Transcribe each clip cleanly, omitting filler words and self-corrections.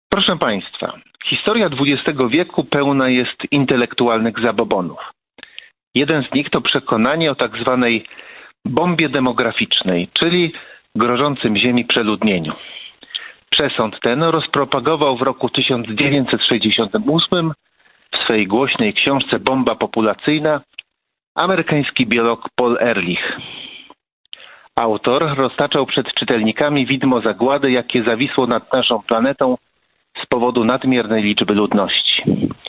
Proszę Państwa, historia XX wieku pełna jest intelektualnych zabobonów. Jeden z nich to przekonanie o tak zwanej bombie demograficznej, czyli grożącym Ziemi przeludnieniu. Przesąd ten rozpropagował w roku 1968 w swej głośnej książce Bomba populacyjna amerykański biolog Paul Ehrlich. Autor roztaczał przed czytelnikami widmo zagłady, jakie zawisło nad naszą planetą z powodu nadmiernej liczby ludności.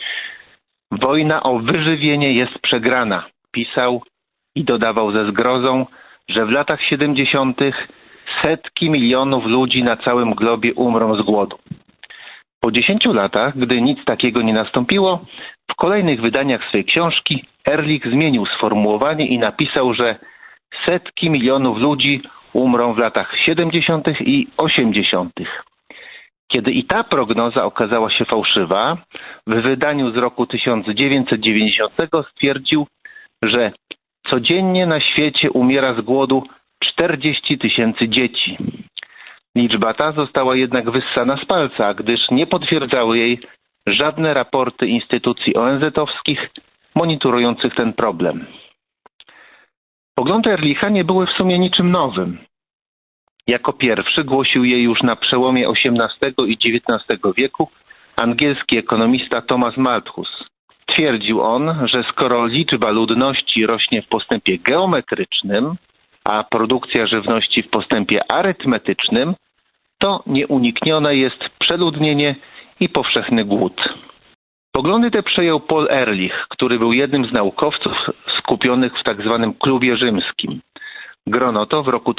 Wojna o wyżywienie jest przegrana, pisał i dodawał ze zgrozą, że w latach 70. setki milionów ludzi na całym globie umrą z głodu. Po 10 latach, gdy nic takiego nie nastąpiło, w kolejnych wydaniach swej książki Ehrlich zmienił sformułowanie i napisał, że setki milionów ludzi umrą w latach 70. i 80. Kiedy i ta prognoza okazała się fałszywa, w wydaniu z roku 1990 stwierdził, że codziennie na świecie umiera z głodu 40 000 dzieci. Liczba ta została jednak wyssana z palca, gdyż nie potwierdzały jej żadne raporty instytucji ONZ-owskich monitorujących ten problem. Poglądy Ehrlicha nie były w sumie niczym nowym. Jako pierwszy głosił je już na przełomie XVIII i XIX wieku angielski ekonomista Thomas Malthus. Twierdził on, że skoro liczba ludności rośnie w postępie geometrycznym, a produkcja żywności w postępie arytmetycznym, to nieuniknione jest przeludnienie i powszechny głód. Poglądy te przejął Paul Ehrlich, który był jednym z naukowców skupionych w tzw. klubie rzymskim. Grono to w roku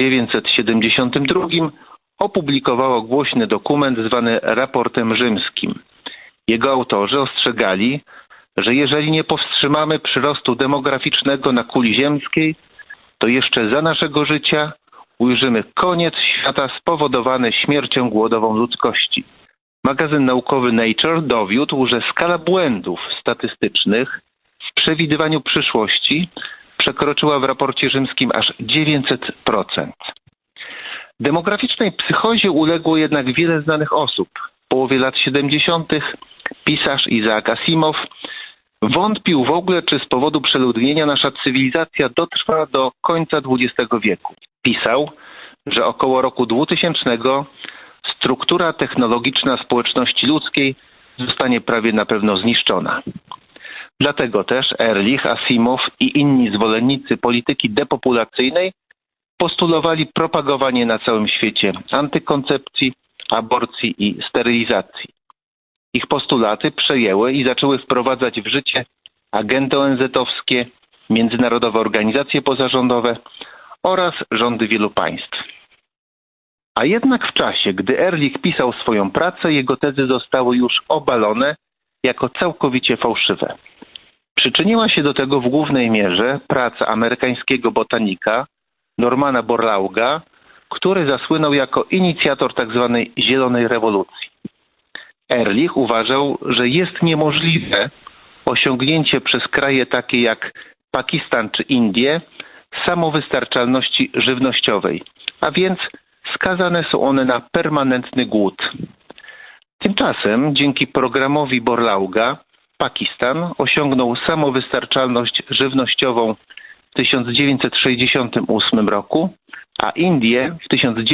1972 opublikowało głośny dokument zwany Raportem Rzymskim. Jego autorzy ostrzegali, że jeżeli nie powstrzymamy przyrostu demograficznego na kuli ziemskiej, to jeszcze za naszego życia ujrzymy koniec świata spowodowany śmiercią głodową ludzkości. Magazyn naukowy Nature dowiódł, że skala błędów statystycznych w przewidywaniu przyszłości przekroczyła w raporcie rzymskim aż 900%. Demograficznej psychozie uległo jednak wiele znanych osób. W połowie lat 70. pisarz Isaac Asimov wątpił w ogóle, czy z powodu przeludnienia nasza cywilizacja dotrwa do końca XX wieku. Pisał, że około roku 2000 struktura technologiczna społeczności ludzkiej zostanie prawie na pewno zniszczona. Dlatego też Ehrlich, Asimov i inni zwolennicy polityki depopulacyjnej postulowali propagowanie na całym świecie antykoncepcji, aborcji i sterylizacji. Ich postulaty przejęły i zaczęły wprowadzać w życie agendy ONZ-owskie, międzynarodowe organizacje pozarządowe oraz rządy wielu państw. A jednak w czasie, gdy Ehrlich pisał swoją pracę, jego tezy zostały już obalone jako całkowicie fałszywe. Przyczyniła się do tego w głównej mierze praca amerykańskiego botanika Normana Borlauga, który zasłynął jako inicjator tzw. zielonej rewolucji. Ehrlich uważał, że jest niemożliwe osiągnięcie przez kraje takie jak Pakistan czy Indie samowystarczalności żywnościowej, a więc skazane są one na permanentny głód. Tymczasem dzięki programowi Borlauga Pakistan osiągnął samowystarczalność żywnościową w 1968 roku, a Indie w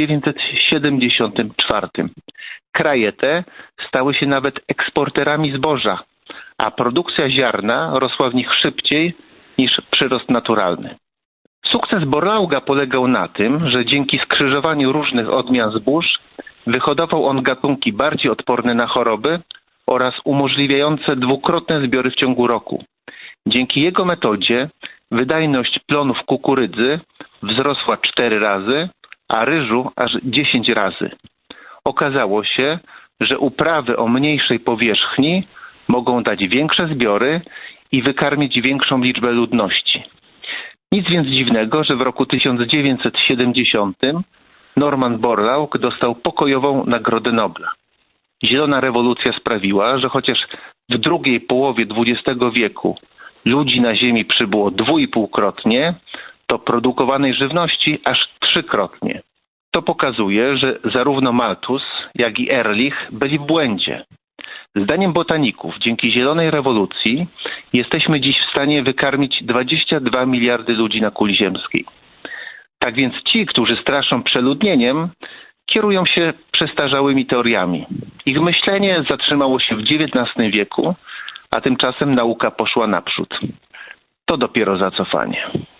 1974. Kraje te stały się nawet eksporterami zboża, a produkcja ziarna rosła w nich szybciej niż przyrost naturalny. Sukces Borlauga polegał na tym, że dzięki skrzyżowaniu różnych odmian zbóż wyhodował on gatunki bardziej odporne na choroby oraz umożliwiające dwukrotne zbiory w ciągu roku. Dzięki jego metodzie wydajność plonów kukurydzy wzrosła 4 razy, a ryżu aż 10 razy. Okazało się, że uprawy o mniejszej powierzchni mogą dać większe zbiory i wykarmić większą liczbę ludności. Nic więc dziwnego, że w roku 1970 Norman Borlaug dostał pokojową Nagrodę Nobla. Zielona rewolucja sprawiła, że chociaż w drugiej połowie XX wieku ludzi na Ziemi przybyło 2,5-krotnie, to produkowanej żywności aż 3-krotnie. To pokazuje, że zarówno Malthus, jak i Ehrlich byli w błędzie. Zdaniem botaników, dzięki zielonej rewolucji jesteśmy dziś w stanie wykarmić 22 miliardy ludzi na kuli ziemskiej. Tak więc ci, którzy straszą przeludnieniem, kierują się przestarzałymi teoriami. Ich myślenie zatrzymało się w XIX wieku, a tymczasem nauka poszła naprzód. To dopiero zacofanie.